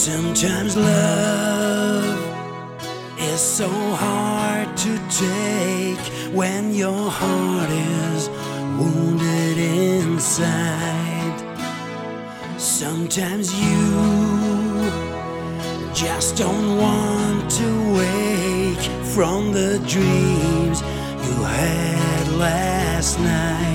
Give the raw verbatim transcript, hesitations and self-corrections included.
Sometimes love is so hard to take when your heart is wounded inside. Sometimes you just don't want to wake from the dreams you had last night.